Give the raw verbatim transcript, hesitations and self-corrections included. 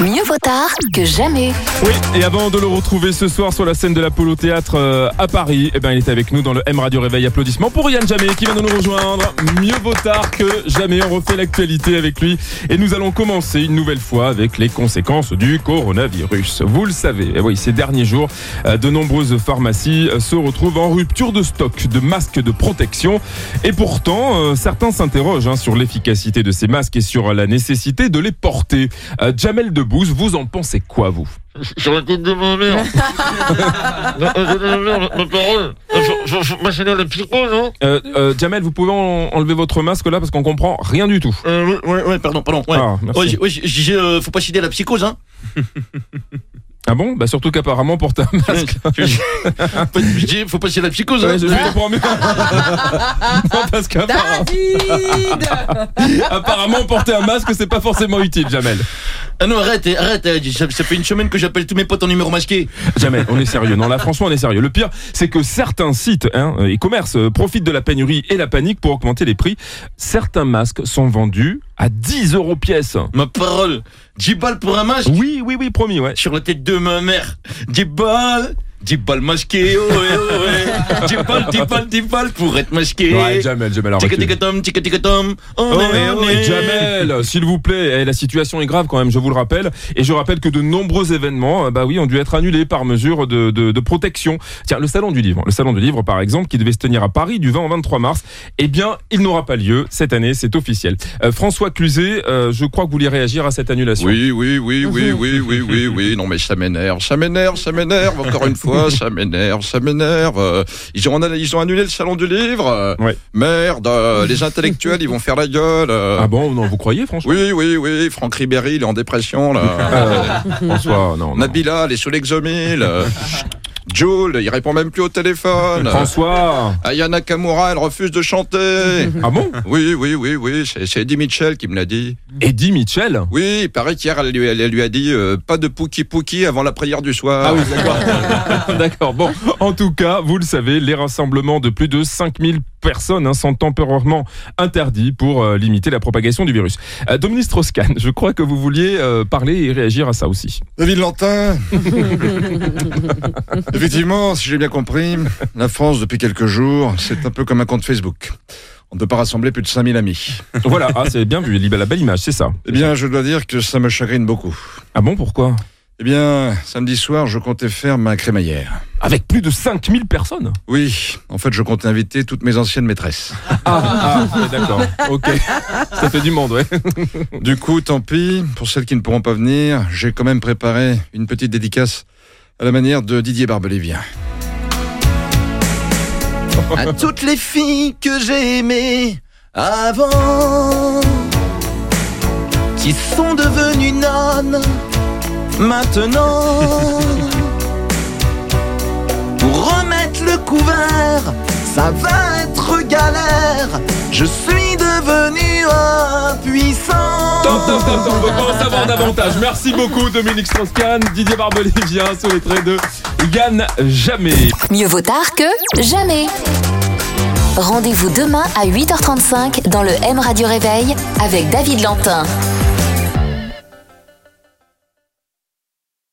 Mieux vaut tard que jamais. Oui, et avant de le retrouver ce soir sur la scène de l'Apollo Théâtre euh, à Paris, eh ben, il est avec nous dans le M Radio Réveil. Applaudissements pour Yann Jamé qui vient de nous rejoindre. Mieux vaut tard que jamais, on refait l'actualité avec lui. Et nous allons commencer une nouvelle fois avec les conséquences du coronavirus. Vous le savez, eh oui, ces derniers jours, euh, de nombreuses pharmacies euh, se retrouvent en rupture de stock de masques de protection. Et pourtant, euh, certains s'interrogent hein, sur l'efficacité de ces masques et sur la nécessité de les porter. Euh, Jamel Debbouze, vous en pensez quoi, vous ? Sur la tête de ma mère. La tête de ma mère, ma parole. Faut, faut, faut m'enchaîner le psycho, non euh, euh, Jamel, vous pouvez en, enlever votre masque là parce qu'on comprend rien du tout. Euh, ouais, ouais, pardon, pardon. Ouais. Ah, merci. Ouais, ouais, j'ai, j'ai, euh, faut pas citer la psychose, hein. Ah bon ? Bah surtout qu'apparemment porter un masque. Je dis, faut pas citer la psychose, hein. Ouais, je, je comprends mieux. Non, parce qu'apparemment, apparemment porter un masque c'est pas forcément utile, Jamel. Ah non, arrête, arrête, ça, ça fait une semaine que j'appelle tous mes potes en numéro masqué. Jamel, on est sérieux. Non, là, franchement, on est sérieux. Le pire, c'est que certains sites hein, et commerces profitent de la pénurie et la panique pour augmenter les prix. Certains masques sont vendus à dix euros pièce. Ma parole, dix balles pour un masque ? Oui, oui, oui, promis, ouais. Sur la tête de ma mère, dix balles dix balles masquées, oh ouais, oh ouais. dix balles, dix balles, dix balles pour être masqué. Ouais, Jamel, Jamel, tika tika tom, tika tika tom. On oh, est, on oh, est. Jamel, s'il vous plaît, eh, la situation est grave quand même, je vous le rappelle. Et je rappelle que de nombreux événements, bah oui, ont dû être annulés par mesure de, de, de protection. Tiens, le salon du livre, le salon du livre par exemple, qui devait se tenir à Paris du vingt au vingt-trois mars, eh bien, il n'aura pas lieu cette année, c'est officiel. Euh, François Cluzet, euh, je crois que vous voulez réagir à cette annulation. Oui, oui, oui, oui, oui, oui, oui, oui. Non mais ça m'énerve, ça m'énerve, ça m'énerve. Encore une fois, ça m'énerve. Ça m'énerve. Euh, ils, ont, ils ont annulé le salon du livre. Euh, ouais. Merde. Euh, les intellectuels, ils vont faire la gueule. Euh. Ah bon, non, vous croyez, franchement ? Oui, oui, oui. Franck Ribéry, il est en dépression, là. euh, François, non, non. Nabila, elle est sous l'exomile. Euh. Jules, il répond même plus au téléphone. François. Aya Nakamura, elle refuse de chanter. Ah bon ? Oui, oui, oui, oui. C'est, c'est Eddie Mitchell qui me l'a dit. Eddie Mitchell ? Oui, il paraît qu'hier, elle lui, elle lui a dit euh, pas de pouki pouki avant la prière du soir. Ah oui, d'accord. D'accord. Bon, en tout cas, vous le savez, les rassemblements de plus de cinq mille personnes hein, sont temporairement interdits pour euh, limiter la propagation du virus. Euh, Dominique Strauss-Kahn, je crois que vous vouliez euh, parler et réagir à ça aussi. David Lantin. Effectivement, si j'ai bien compris, la France, depuis quelques jours, c'est un peu comme un compte Facebook. On ne peut pas rassembler plus de cinq mille amis. Voilà, ah, c'est bien vu, la belle image, c'est ça. Eh bien, je dois dire que ça me chagrine beaucoup. Ah bon, pourquoi ? Eh bien, samedi soir, je comptais faire ma crémaillère. Avec plus de cinq mille personnes ? Oui, en fait, je comptais inviter toutes mes anciennes maîtresses. Ah, ah ouais, d'accord, ok. Ça fait du monde, ouais. Du coup, tant pis, pour celles qui ne pourront pas venir, j'ai quand même préparé une petite dédicace à la manière de Didier Barbelivien. À toutes les filles que j'ai aimées avant, qui sont devenues nonnes maintenant, pour remettre le couvert, ça va être galère. Je suis devenu impuissant. Top, top, top, top. On va en savoir davantage. Merci beaucoup, Dominique Strauss-Kahn, Didier Barbelivien, sur les traits de Yann Jamé. Mieux vaut tard que jamais. Rendez-vous demain à huit heures trente-cinq dans le M Radio Réveil avec David Lantin.